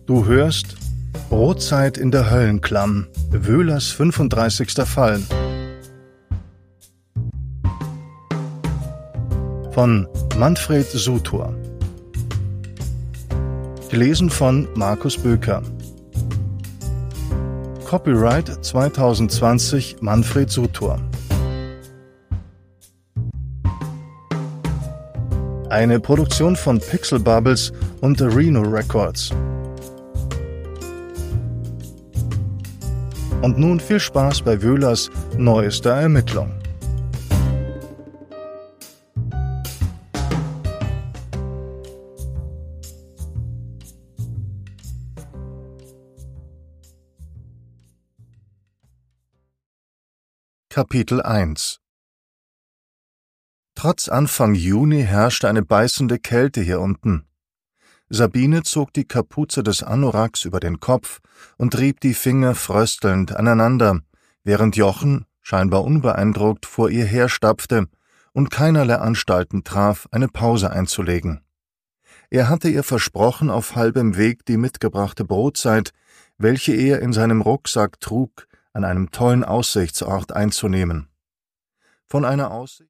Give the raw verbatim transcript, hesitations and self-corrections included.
Du hörst Brotzeit in der Höllenklamm, Wöhlers fünfunddreißigster Fall. Von Manfred Sutor. Gelesen von Markus Böker. Copyright zweitausendzwanzig Manfred Sutor. Eine Produktion von Pixel Bubbles und Reno Records. Und nun viel Spaß bei Wöhlers neuester Ermittlung. Kapitel eins. Trotz Anfang Juni herrschte eine beißende Kälte hier unten. Sabine zog die Kapuze des Anoraks über den Kopf und rieb die Finger fröstelnd aneinander, während Jochen, scheinbar unbeeindruckt, vor ihr herstapfte und keinerlei Anstalten traf, eine Pause einzulegen. Er hatte ihr versprochen, auf halbem Weg die mitgebrachte Brotzeit, welche er in seinem Rucksack trug, an einem tollen Aussichtsort einzunehmen. Von einer Aussicht